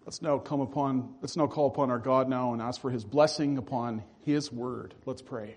Let's now call upon our God now and ask for His blessing upon His word. Let's pray.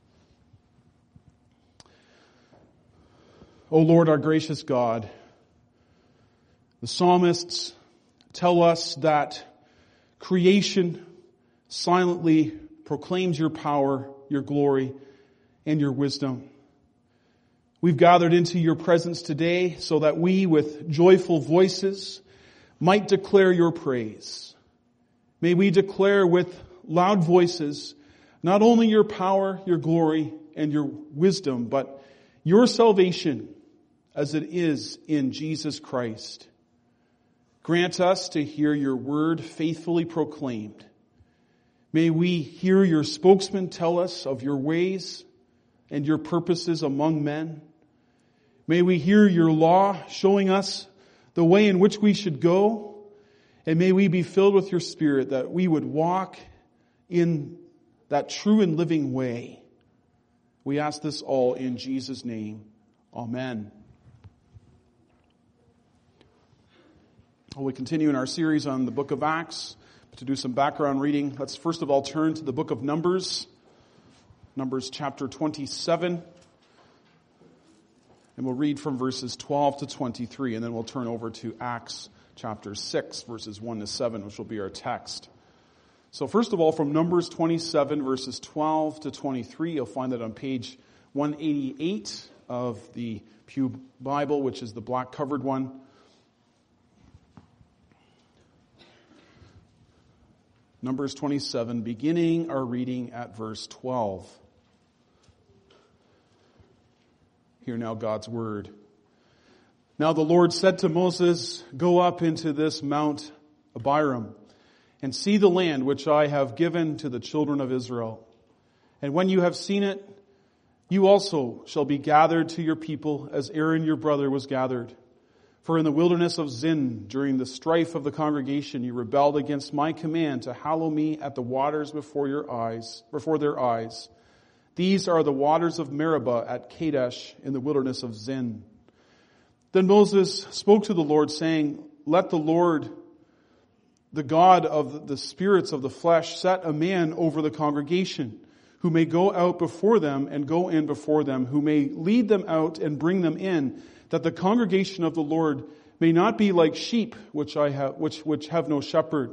O Lord, our gracious God, the psalmists tell us that creation silently proclaims your power, your glory, and your wisdom. We've gathered into your presence today so that we, with joyful voices, might declare your praise. May we declare with loud voices not only your power, your glory, and your wisdom, but your salvation as it is in Jesus Christ. Grant us to hear your word faithfully proclaimed. May we hear your spokesman tell us of your ways and your purposes among men. May we hear your law showing us the way in which we should go, and may we be filled with your Spirit that we would walk in that true and living way. We ask this all in Jesus' name. Amen. Well, we continue in our series on the book of Acts. To do some background reading, let's first of all turn to the book of Numbers. Numbers chapter 27. And we'll read from verses 12 to 23, and then we'll turn over to Acts chapter 6, verses 1 to 7, which will be our text. So first of all, from Numbers 27, verses 12 to 23, you'll find that on page 188 of the Pew Bible, which is the black-covered one. Numbers 27, beginning our reading at verse 12. Hear now God's word. Now the Lord said to Moses, "Go up into this Mount Abiram, and see the land which I have given to the children of Israel. And when you have seen it, you also shall be gathered to your people as Aaron your brother was gathered. For in the wilderness of Zin, during the strife of the congregation, you rebelled against my command to hallow me at the waters before their eyes. These are the waters of Meribah at Kadesh in the wilderness of Zin." Then Moses spoke to the Lord, saying, "Let the Lord, the God of the spirits of the flesh, set a man over the congregation, who may go out before them and go in before them, who may lead them out and bring them in, that the congregation of the Lord may not be like sheep which have no shepherd."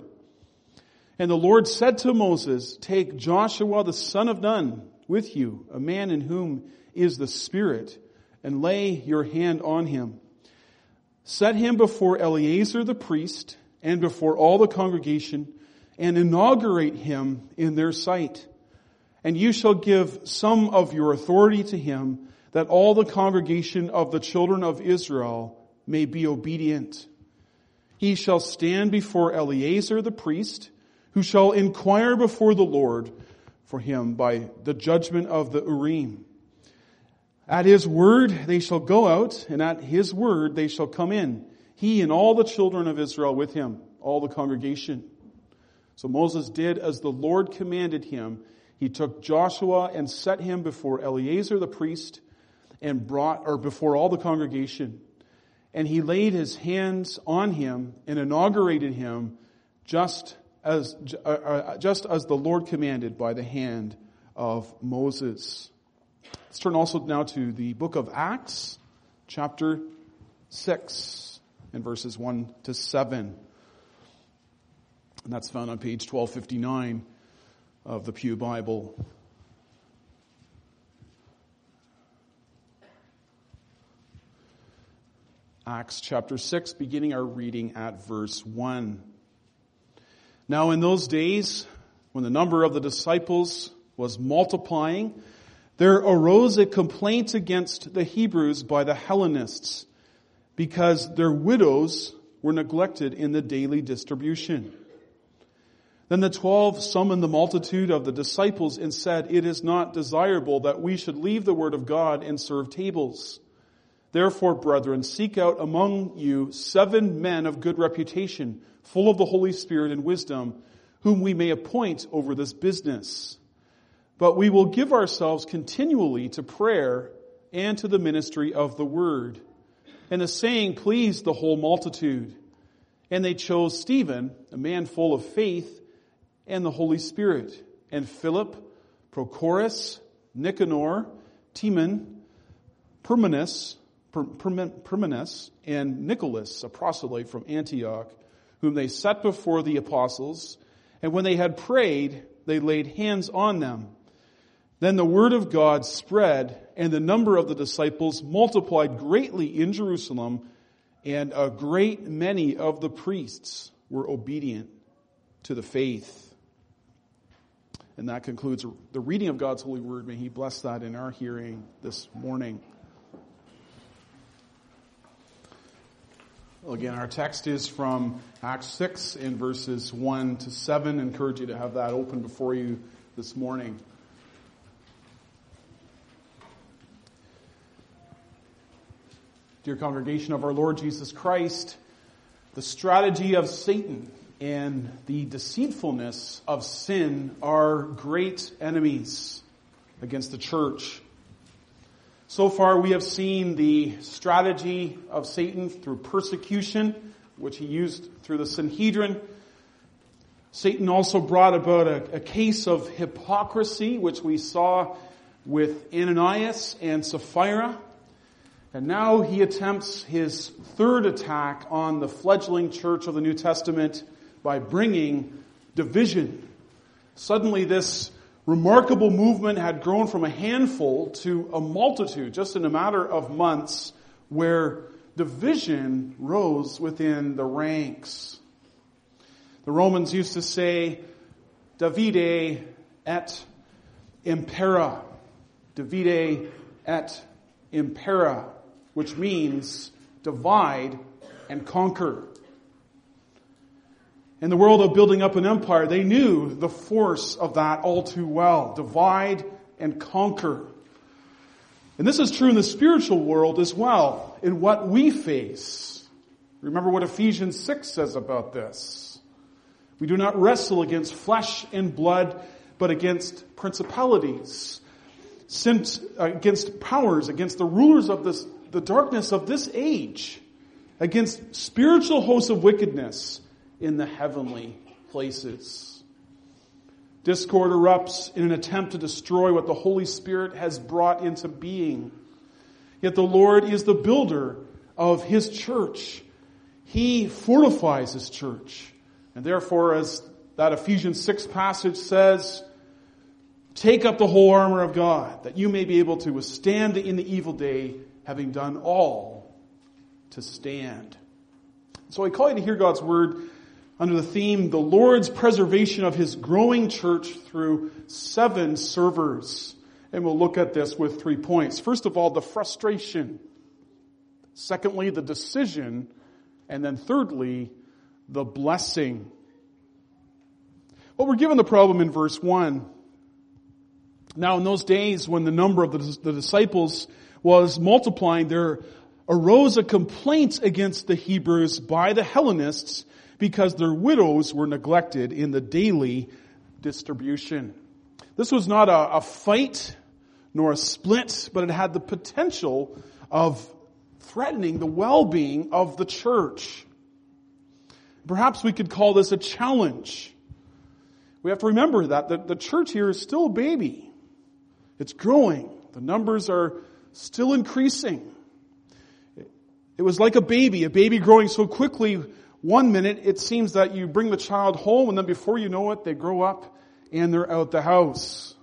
And the Lord said to Moses, "Take Joshua the son of Nun with you, a man in whom is the Spirit, and lay your hand on him. Set him before Eleazar the priest and before all the congregation, and inaugurate him in their sight. And you shall give some of your authority to him, that all the congregation of the children of Israel may be obedient. He shall stand before Eleazar the priest, who shall inquire before the Lord for him by the judgment of the Urim. At his word they shall go out, and at his word they shall come in, he and all the children of Israel with him, all the congregation." So Moses did as the Lord commanded him. He took Joshua and set him before Eleazar the priest, and before all the congregation. And he laid his hands on him and inaugurated him just as the Lord commanded by the hand of Moses. Let's turn also now to the book of Acts, chapter 6, and verses 1 to 7. And that's found on page 1259 of the Pew Bible. Acts chapter 6, beginning our reading at verse 1. Now in those days, when the number of the disciples was multiplying, there arose a complaint against the Hebrews by the Hellenists, because their widows were neglected in the daily distribution. Then the 12 summoned the multitude of the disciples and said, "It is not desirable that we should leave the word of God and serve tables. Therefore, brethren, seek out among you 7 men of good reputation, full of the Holy Spirit and wisdom, whom we may appoint over this business. But we will give ourselves continually to prayer and to the ministry of the word." And the saying pleased the whole multitude. And they chose Stephen, a man full of faith and the Holy Spirit, and Philip, Prochorus, Nicanor, Timon, Parmenas, and Nicholas, a proselyte from Antioch, whom they set before the apostles. And when they had prayed, they laid hands on them. Then the word of God spread, and the number of the disciples multiplied greatly in Jerusalem, and a great many of the priests were obedient to the faith. And that concludes the reading of God's holy word. May He bless that in our hearing this morning. Well, again, our text is from Acts 6 in verses 1 to 7. I encourage you to have that open before you this morning. Dear congregation of our Lord Jesus Christ, the strategy of Satan and the deceitfulness of sin are great enemies against the church. So far we have seen the strategy of Satan through persecution, which he used through the Sanhedrin. Satan also brought about a case of hypocrisy, which we saw with Ananias and Sapphira. And now he attempts his third attack on the fledgling church of the New Testament by bringing division. Suddenly this remarkable movement had grown from a handful to a multitude just in a matter of months, where division rose within the ranks. The Romans used to say, Divide et impera. Divide et impera, which means divide and conquer. In the world of building up an empire, they knew the force of that all too well. Divide and conquer. And this is true in the spiritual world as well, in what we face. Remember what Ephesians 6 says about this. We do not wrestle against flesh and blood, but against principalities, against powers, against the rulers of the darkness of this age, against spiritual hosts of wickedness in the heavenly places. Discord erupts in an attempt to destroy what the Holy Spirit has brought into being. Yet the Lord is the builder of His church. He fortifies His church. And therefore, as that Ephesians 6 passage says, take up the whole armor of God, that you may be able to withstand in the evil day, having done all to stand. So I call you to hear God's word under the theme, the Lord's preservation of His growing church through 7 servers. And we'll look at this with 3 points. First of all, the frustration. Secondly, the decision. And then thirdly, the blessing. Well, we're given the problem in verse 1. Now, in those days when the number of the disciples was multiplying, there arose a complaint against the Hebrews by the Hellenists because their widows were neglected in the daily distribution. This was not a fight nor a split, but it had the potential of threatening the well-being of the church. Perhaps we could call this a challenge. We have to remember that the church here is still a baby. It's growing. The numbers are still increasing. It was like a baby growing so quickly. One minute it seems that you bring the child home, and then before you know it, they grow up and they're out the house.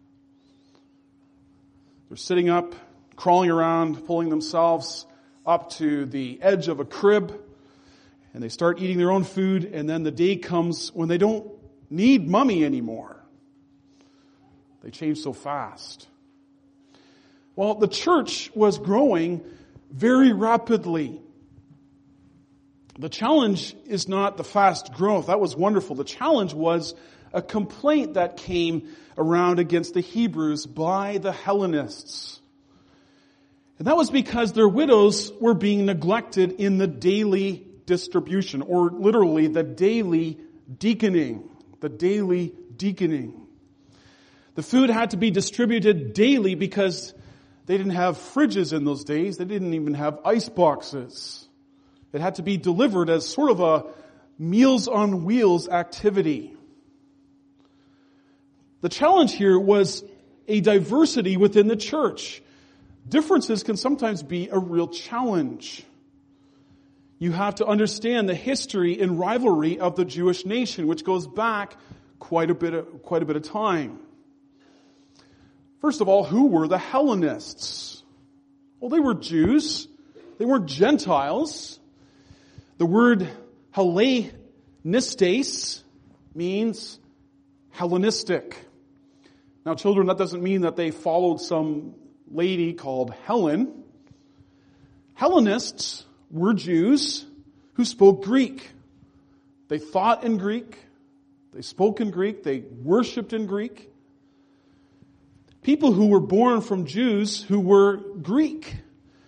They're sitting up, crawling around, pulling themselves up to the edge of a crib, and they start eating their own food, and then the day comes when they don't need mommy anymore. They change so fast. Well, the church was growing very rapidly. The challenge is not the fast growth. That was wonderful. The challenge was a complaint that came around against the Hebrews by the Hellenists. And that was because their widows were being neglected in the daily distribution, or literally the daily deaconing. The daily deaconing. The food had to be distributed daily because they didn't have fridges in those days. They didn't even have ice boxes. It had to be delivered as sort of a Meals on Wheels activity. The challenge here was a diversity within the church. Differences can sometimes be a real challenge. You have to understand the history and rivalry of the Jewish nation, which goes back quite a bit of time. First of all, who were the Hellenists? Well, they were Jews. They weren't Gentiles. The word Hellenistes means Hellenistic. Now, children, that doesn't mean that they followed some lady called Helen. Hellenists were Jews who spoke Greek. They thought in Greek. They spoke in Greek. They worshipped in Greek. People who were born from Jews who were Greek.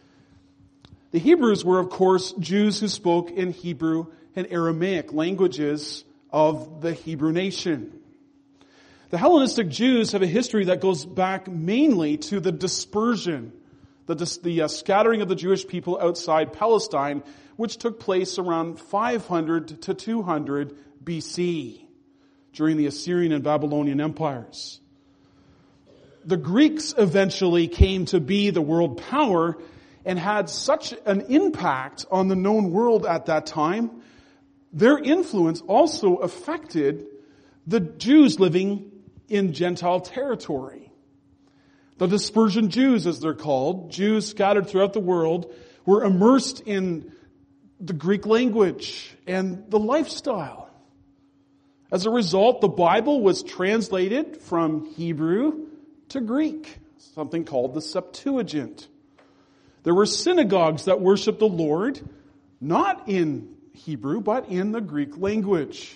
The Hebrews were, of course, Jews who spoke in Hebrew and Aramaic languages of the Hebrew nation. The Hellenistic Jews have a history that goes back mainly to the dispersion, the scattering of the Jewish people outside Palestine, which took place around 500 to 200 BC during the Assyrian and Babylonian empires. The Greeks eventually came to be the world power and had such an impact on the known world at that time. Their influence also affected the Jews living in Gentile territory. The dispersion Jews, as they're called, Jews scattered throughout the world, were immersed in the Greek language and the lifestyle. As a result, the Bible was translated from Hebrew to Greek, something called the Septuagint. There were synagogues that worshiped the Lord, not in Hebrew, but in the Greek language.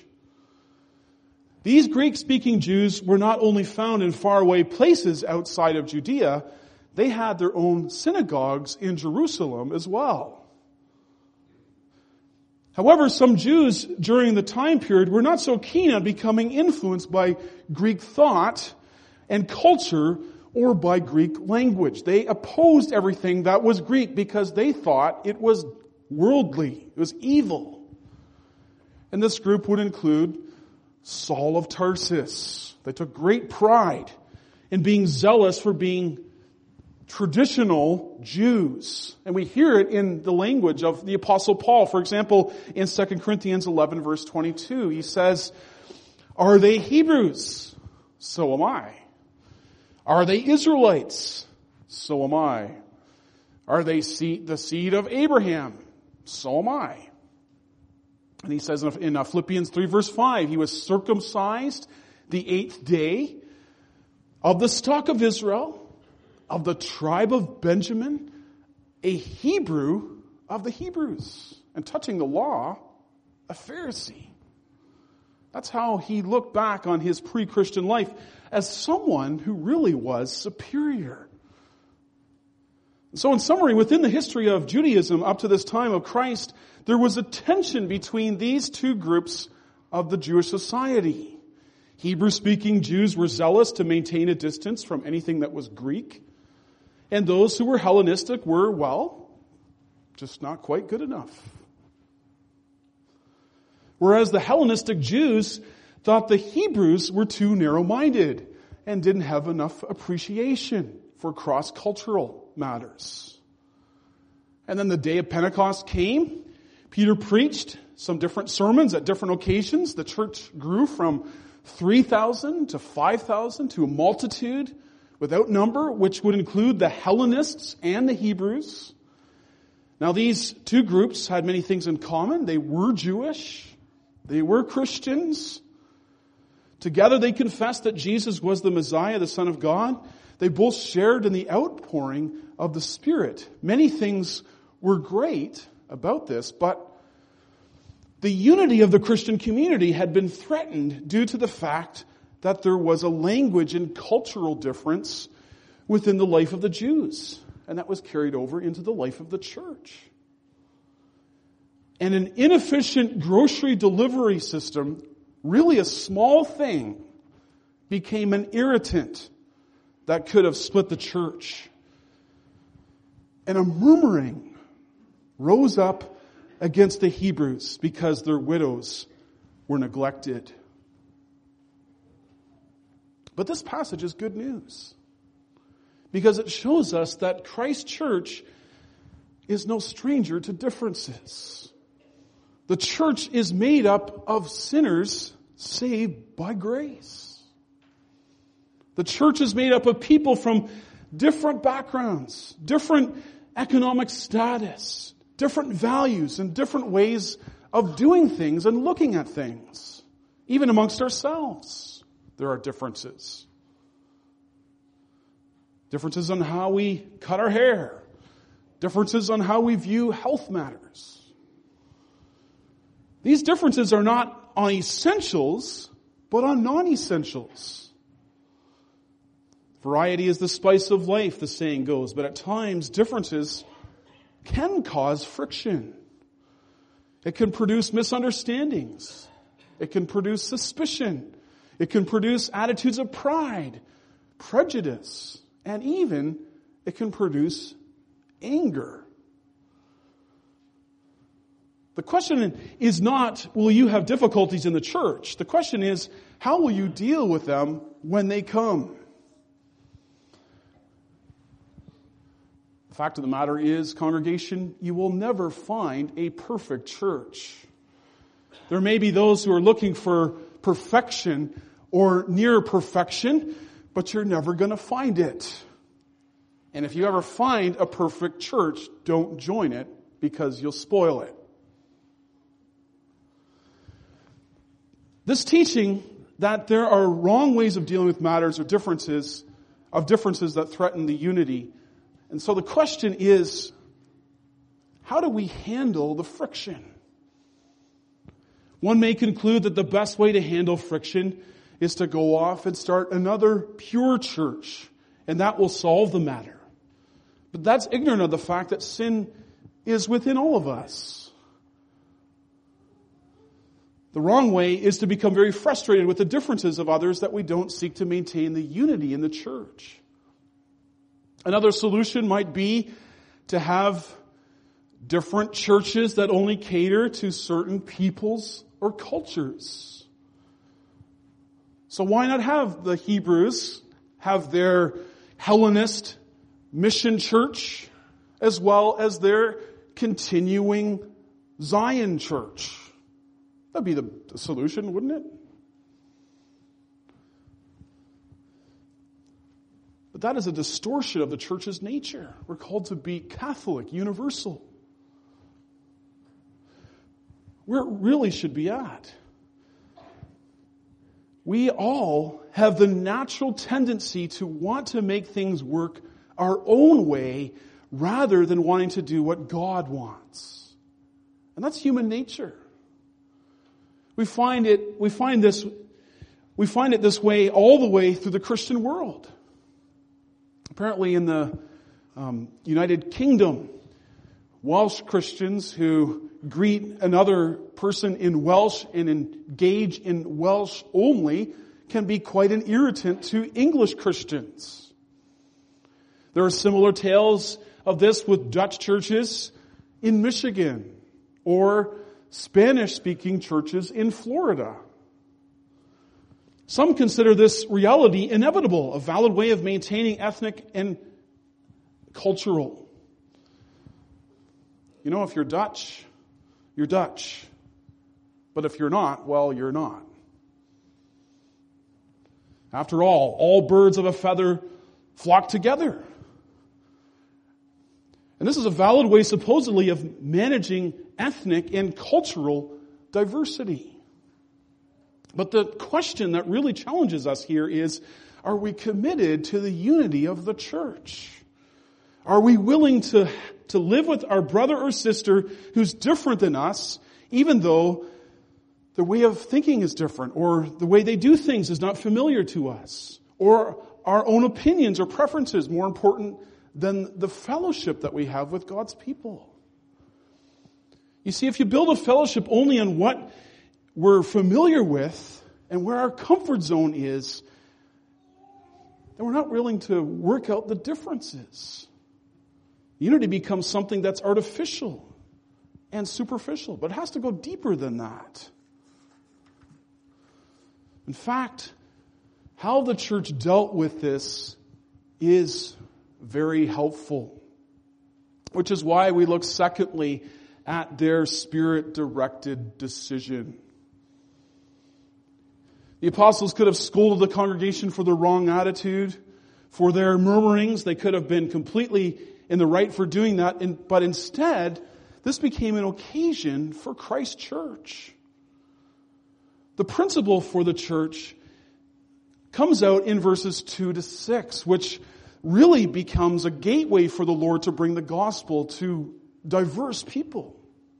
These Greek-speaking Jews were not only found in faraway places outside of Judea, they had their own synagogues in Jerusalem as well. However, some Jews during the time period were not so keen on becoming influenced by Greek thought and culture or by Greek language. They opposed everything that was Greek because they thought it was worldly, it was evil. And this group would include Saul of Tarsus. They took great pride in being zealous for being traditional Jews. And we hear it in the language of the Apostle Paul. For example, in 2 Corinthians 11 verse 22, he says, "Are they Hebrews? So am I. Are they Israelites? So am I. Are they the seed of Abraham? So am I." And he says in Philippians 3 verse 5, he was circumcised the 8th day, of the stock of Israel, of the tribe of Benjamin, a Hebrew of the Hebrews, and touching the law, a Pharisee. That's how he looked back on his pre-Christian life, as someone who really was superior. So in summary, within the history of Judaism up to this time of Christ, there was a tension between these two groups of the Jewish society. Hebrew-speaking Jews were zealous to maintain a distance from anything that was Greek. And those who were Hellenistic were, well, just not quite good enough. Whereas the Hellenistic Jews thought the Hebrews were too narrow-minded and didn't have enough appreciation for cross-cultural matters. And then the day of Pentecost came. Peter preached some different sermons at different occasions. The church grew from 3,000 to 5,000 to a multitude without number, which would include the Hellenists and the Hebrews. Now these two groups had many things in common. They were Jewish. They were Christians. Together they confessed that Jesus was the Messiah, the Son of God. They both shared in the outpouring of the Spirit. Many things were great about this, but the unity of the Christian community had been threatened due to the fact that there was a language and cultural difference within the life of the Jews, and that was carried over into the life of the church. And an inefficient grocery delivery system, really a small thing, became an irritant that could have split the church. And a murmuring rose up against the Hebrews because their widows were neglected. But this passage is good news because it shows us that Christ Church is no stranger to differences. The church is made up of sinners saved by grace. The church is made up of people from different backgrounds, different economic status, different values, and different ways of doing things and looking at things. Even amongst ourselves, there are differences. Differences on how we cut our hair. Differences on how we view health matters. These differences are not on essentials, but on non-essentials. Variety is the spice of life, the saying goes, but at times differences can cause friction. It can produce misunderstandings. It can produce suspicion. It can produce attitudes of pride, prejudice, and even it can produce anger. The question is not, will you have difficulties in the church? The question is, how will you deal with them when they come? The fact of the matter is, congregation, you will never find a perfect church. There may be those who are looking for perfection or near perfection, but you're never going to find it. And if you ever find a perfect church, don't join it because you'll spoil it. This teaching that there are wrong ways of dealing with matters or differences that threaten the unity. And so the question is, how do we handle the friction? One may conclude that the best way to handle friction is to go off and start another pure church, and that will solve the matter. But that's ignorant of the fact that sin is within all of us. The wrong way is to become very frustrated with the differences of others that we don't seek to maintain the unity in the church. Another solution might be to have different churches that only cater to certain peoples or cultures. So why not have the Hebrews have their Hellenist mission church as well as their continuing Zion church? That'd be the solution, wouldn't it? But that is a distortion of the church's nature. We're called to be Catholic, universal. Where it really should be at. We all have the natural tendency to want to make things work our own way rather than wanting to do what God wants. And that's human nature. We find it this way all the way through the Christian world. Apparently in the United Kingdom, Welsh Christians who greet another person in Welsh and engage in Welsh only can be quite an irritant to English Christians. There are similar tales of this with Dutch churches in Michigan or Spanish-speaking churches in Florida. Some consider this reality inevitable, a valid way of maintaining ethnic and cultural. You know, if you're Dutch, you're Dutch. But if you're not, well, you're not. After all birds of a feather flock together. And this is a valid way, supposedly, of managing ethnic and cultural diversity. But the question that really challenges us here is, are we committed to the unity of the church? Are we willing to live with our brother or sister who's different than us, even though their way of thinking is different, or the way they do things is not familiar to us, or our own opinions or preferences more important than the fellowship that we have with God's people? You see, if you build a fellowship only on what we're familiar with and where our comfort zone is, then we're not willing to work out the differences. Unity becomes something that's artificial. and superficial, but it has to go deeper than that. In fact, how the church dealt with this is very helpful, which is why we look secondly at their Spirit-directed decision. The apostles could have scolded the congregation for their wrong attitude, for their murmurings. They could have been completely in the right for doing that, but instead, this became an occasion for Christ's church. The principle for the church comes out in verses 2 to 6, which really becomes a gateway for the Lord to bring the gospel to diverse people.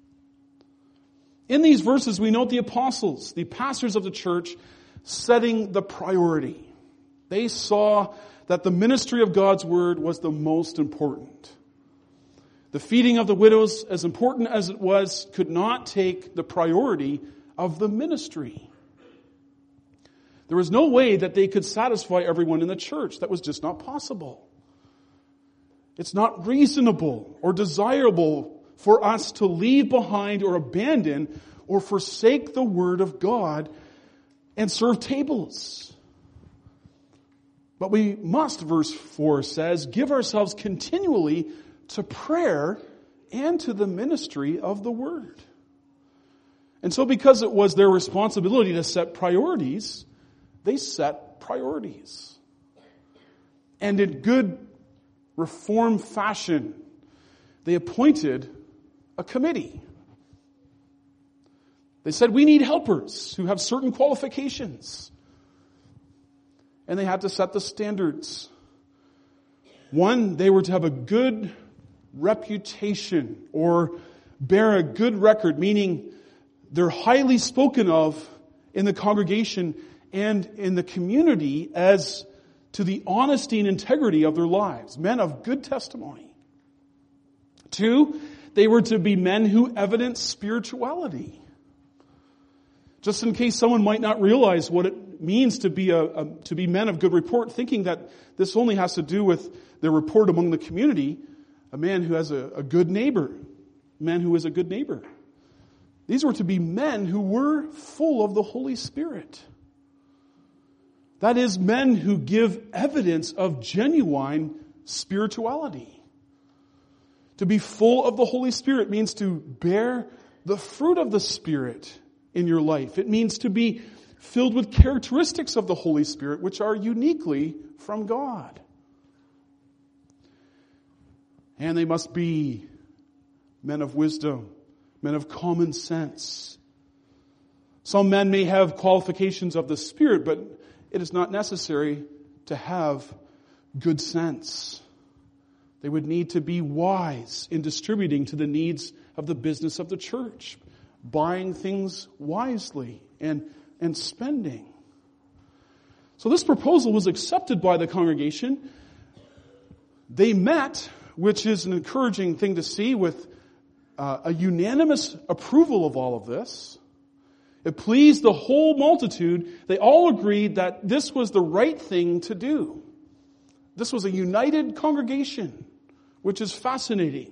In these verses, we note the apostles, the pastors of the church, setting the priority. They saw that the ministry of God's word was the most important. The feeding of the widows, as important as it was, could not take the priority of the ministry. There was no way that they could satisfy everyone in the church. That was just not possible. It's not reasonable or desirable for us to leave behind or abandon or forsake the word of God and serve tables. But we must, verse 4 says, give ourselves continually to prayer and to the ministry of the word. And so because it was their responsibility to set priorities, they set priorities. And in good Reformed fashion, they appointed a committee. They said, we need helpers who have certain qualifications. And they had to set the standards. One, they were to have a good reputation or bear a good record, meaning they're highly spoken of in the congregation and in the community as to the honesty and integrity of their lives. Men of good testimony. 2, they were to be men who evidenced spirituality. Just in case someone might not realize what it means to be men of good report, thinking that this only has to do with their report among the community, a man who has a good neighbor, a man who is a good neighbor. These were to be men who were full of the Holy Spirit. That is, men who give evidence of genuine spirituality. To be full of the Holy Spirit means to bear the fruit of the Spirit in your life. It means to be filled with characteristics of the Holy Spirit which are uniquely from God. And they must be men of wisdom, men of common sense. Some men may have qualifications of the Spirit, but it is not necessary to have good sense. They would need to be wise in distributing to the needs of the business of the church, buying things wisely and spending. So this proposal was accepted by the congregation. They met, which is an encouraging thing to see, with a unanimous approval of all of this. It pleased the whole multitude. They all agreed that this was the right thing to do. This was a united congregation, which is fascinating.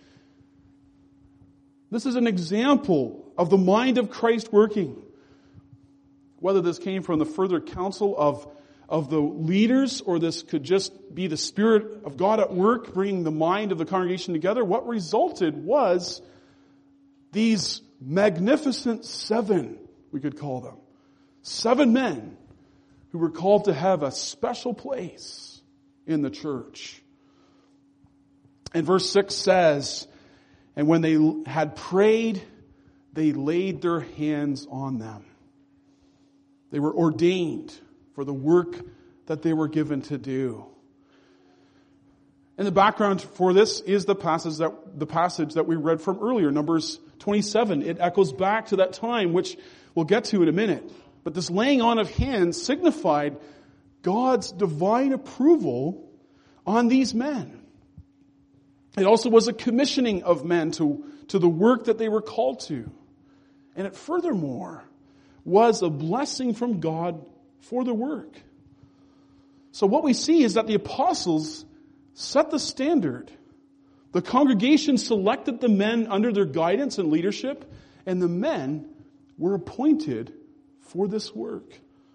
This is an example of the mind of Christ working. Whether this came from the further counsel of the leaders, or this could just be the Spirit of God at work, bringing the mind of the congregation together, what resulted was these magnificent 7, we could call them. 7 men who were called to have a special place in the church. And verse 6 says, and when they had prayed, they laid their hands on them. They were ordained for the work that they were given to do. And the background for this is the passage that we read from earlier, Numbers 27. It echoes back to that time, which we'll get to in a minute. But this laying on of hands signified God's divine approval on these men. It also was a commissioning of men to the work that they were called to. And it furthermore was a blessing from God for the work. So what we see is that the apostles set the standard. The congregation selected the men under their guidance and leadership, and the men were appointed for this work.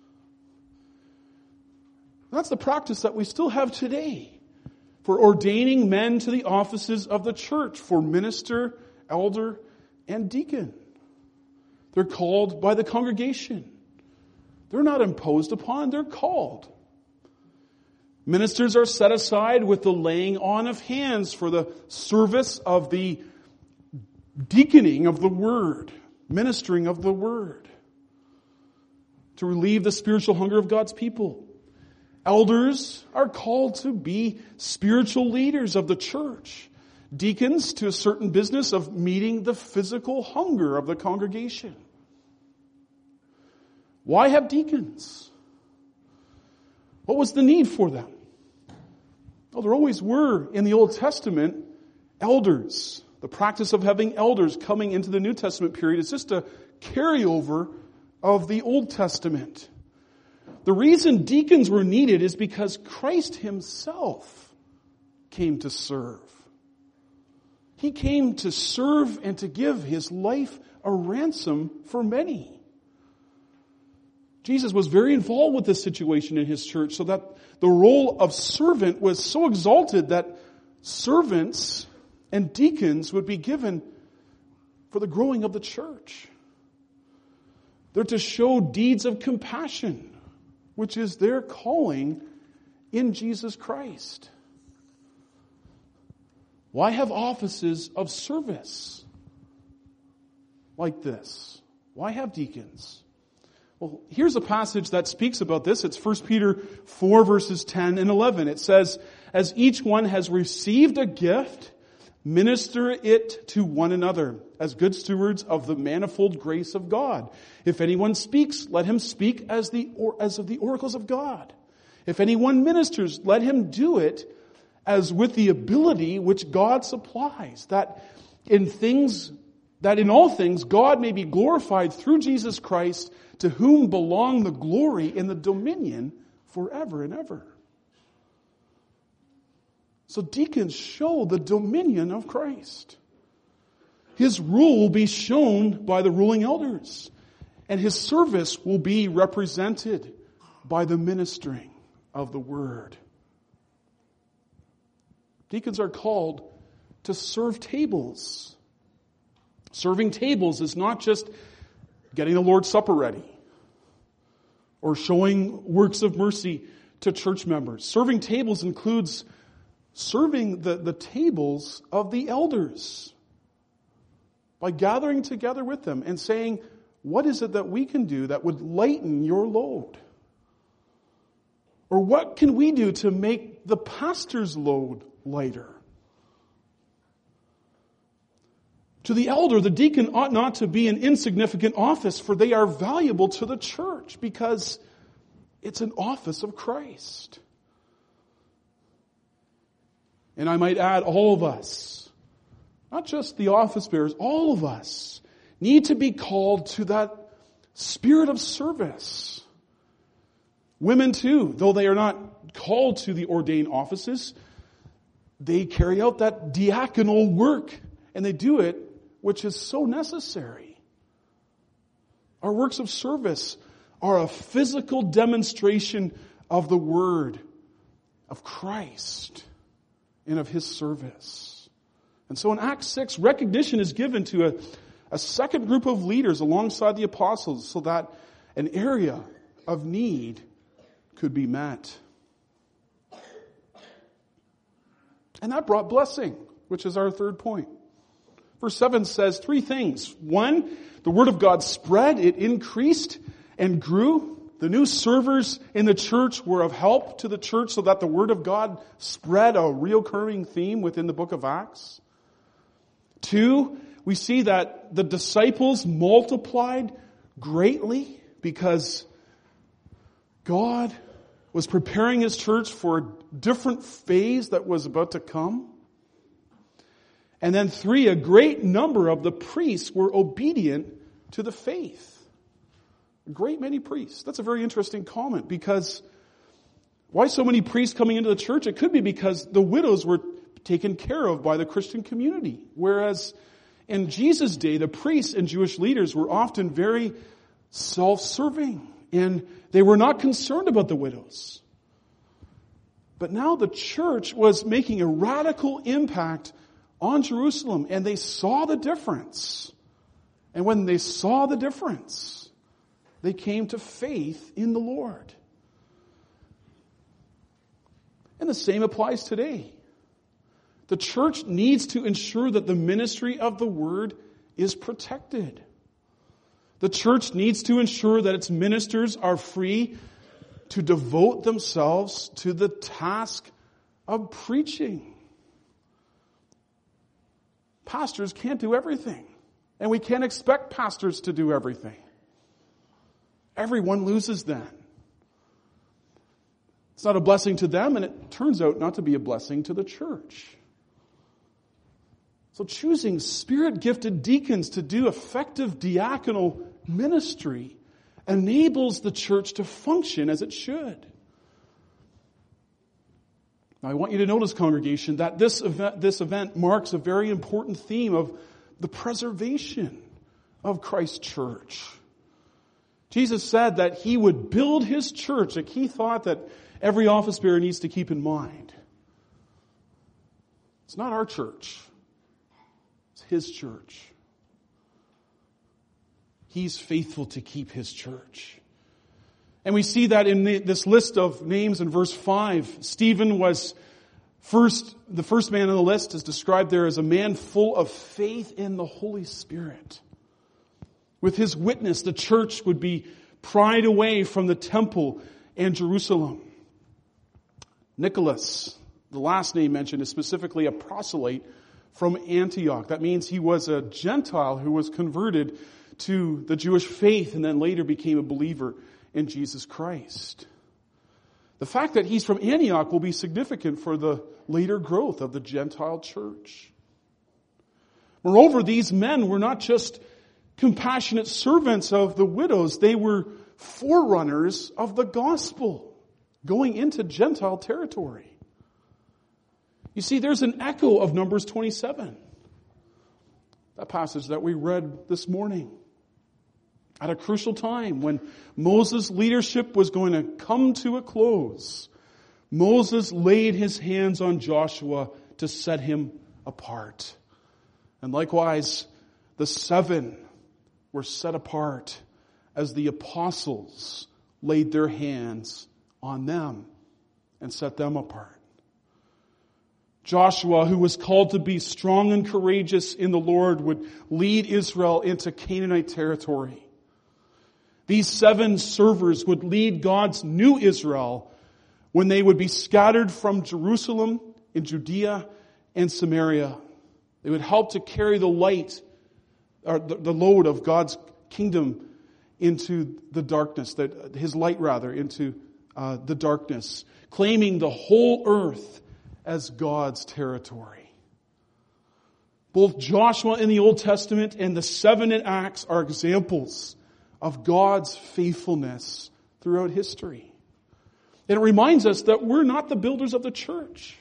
That's the practice that we still have today for ordaining men to the offices of the church, for minister, elder, and deacon. They're called by the congregation. They're not imposed upon, they're called. Ministers are set aside with the laying on of hands for the service of the deaconing of the word, ministering of the word, to relieve the spiritual hunger of God's people. Elders are called to be spiritual leaders of the church. Deacons to a certain business of meeting the physical hunger of the congregation. Why have deacons? What was the need for them? Well, there always were in the Old Testament elders. The practice of having elders coming into the New Testament period is just a carryover of the Old Testament. The reason deacons were needed is because Christ himself came to serve. He came to serve and to give his life a ransom for many. Jesus was very involved with this situation in his church, so that the role of servant was so exalted that servants and deacons would be given for the growing of the church. They're to show deeds of compassion, which is their calling in Jesus Christ. Why have offices of service like this? Why have deacons? Well, here's a passage that speaks about this. It's 1 Peter 4 verses 10 and 11. It says, "As each one has received a gift, minister it to one another as good stewards of the manifold grace of God. If anyone speaks, let him speak as of the oracles of God. If anyone ministers, let him do it as with the ability which God supplies, that in all things God may be glorified through Jesus Christ, to whom belong the glory and the dominion forever and ever." So deacons show the dominion of Christ. His rule will be shown by the ruling elders, and his service will be represented by the ministering of the word. Deacons are called to serve tables. Serving tables is not just getting the Lord's Supper ready or showing works of mercy to church members. Serving tables includes serving the tables of the elders by gathering together with them and saying, what is it that we can do that would lighten your load? Or what can we do to make the pastor's load lighter? To the elder, the deacon ought not to be an insignificant office, for they are valuable to the church because it's an office of Christ. And I might add, all of us, not just the office bearers, all of us need to be called to that spirit of service. Women too, though they are not called to the ordained offices, they carry out that diaconal work, and they do it, which is so necessary. Our works of service are a physical demonstration of the word of Christ and of his service. And so in Acts 6, recognition is given to a second group of leaders alongside the apostles so that an area of need could be met. And that brought blessing, which is our third point. Verse 7 says three things. One, the word of God spread, it increased and grew. The new servers in the church were of help to the church so that the word of God spread, a recurring theme within the book of Acts. Two, we see that the disciples multiplied greatly because God was preparing his church for a different phase that was about to come. And then three, a great number of the priests were obedient to the faith. A great many priests. That's a very interesting comment, because why so many priests coming into the church? It could be because the widows were taken care of by the Christian community. Whereas in Jesus' day, the priests and Jewish leaders were often very self-serving, and they were not concerned about the widows. But now the church was making a radical impact on Jerusalem, and they saw the difference. And when they saw the difference, they came to faith in the Lord. And the same applies today. The church needs to ensure that the ministry of the word is protected. The church needs to ensure that its ministers are free to devote themselves to the task of preaching. Pastors can't do everything, and we can't expect pastors to do everything. Everyone loses then. It's not a blessing to them, and it turns out not to be a blessing to the church. So choosing Spirit-gifted deacons to do effective diaconal ministry enables the church to function as it should. Now, I want you to notice, congregation, that this event marks a very important theme of the preservation of Christ's church. Jesus said that he would build his church, a key thought that every office bearer needs to keep in mind. It's not our church. It's his church. He's faithful to keep his church. And we see that in this list of names in verse 5. Stephen was the first man on the list is described there as a man full of faith in the Holy Spirit. With his witness, the church would be pried away from the temple and Jerusalem. Nicholas, the last name mentioned, is specifically a proselyte from Antioch. That means he was a Gentile who was converted to the Jewish faith and then later became a believer in Jesus Christ. The fact that he's from Antioch will be significant for the later growth of the Gentile church. Moreover, these men were not just compassionate servants of the widows, they were forerunners of the gospel going into Gentile territory. You see, there's an echo of Numbers 27, that passage that we read this morning. At a crucial time when Moses' leadership was going to come to a close, Moses laid his hands on Joshua to set him apart. And likewise, the 7 were set apart as the apostles laid their hands on them and set them apart. Joshua, who was called to be strong and courageous in the Lord, would lead Israel into Canaanite territory. These 7 servers would lead God's new Israel when they would be scattered from Jerusalem in Judea and Samaria. They would help to carry the light, or the load of God's kingdom into the darkness, his light rather, into the darkness, claiming the whole earth as God's territory. Both Joshua in the Old Testament and the 7 in Acts are examples of God's faithfulness throughout history. And it reminds us that we're not the builders of the church.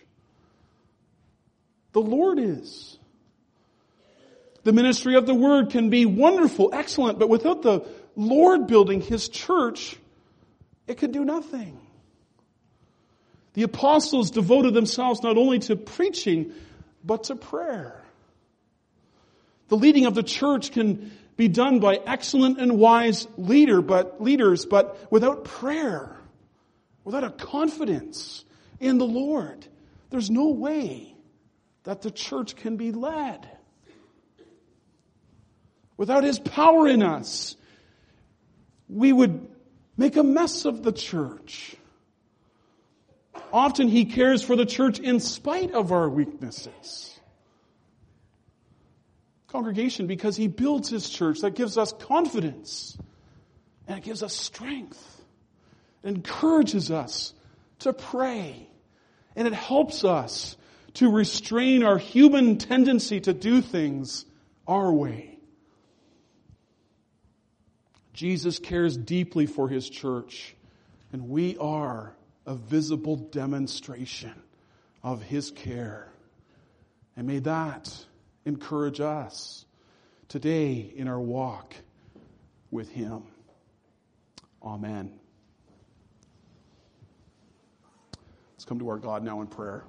The Lord is. The ministry of the word can be wonderful, excellent, but without the Lord building his church, it can do nothing. The apostles devoted themselves not only to preaching, but to prayer. The leading of the church can be done by excellent and wise leaders, but without prayer, without a confidence in the Lord, there's no way that the church can be led. Without his power in us, we would make a mess of the church. Often he cares for the church in spite of our weaknesses. Congregation, because he builds his church, that gives us confidence and it gives us strength. It encourages us to pray, and it helps us to restrain our human tendency to do things our way. Jesus cares deeply for his church, and we are a visible demonstration of his care And may that encourage us today in our walk with Him. Amen. Let's come to our God now in prayer.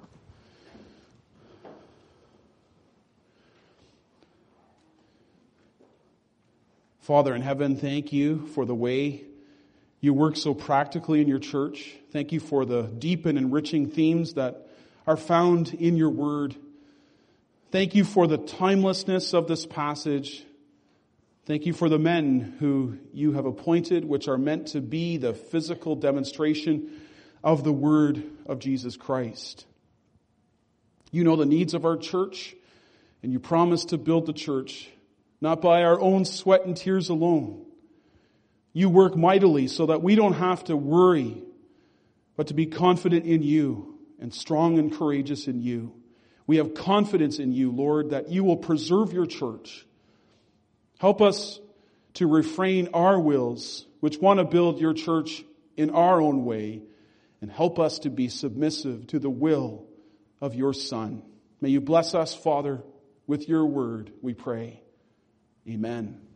Father in heaven, thank you for the way you work so practically in your church. Thank you for the deep and enriching themes that are found in your word. Thank you for the timelessness of this passage. Thank you for the men who you have appointed, which are meant to be the physical demonstration of the word of Jesus Christ. You know the needs of our church, and you promise to build the church, not by our own sweat and tears alone. You work mightily so that we don't have to worry, but to be confident in you and strong and courageous in you. We have confidence in you, Lord, that you will preserve your church. Help us to refrain our wills, which want to build your church in our own way, and help us to be submissive to the will of your Son. May you bless us, Father, with your word, we pray. Amen.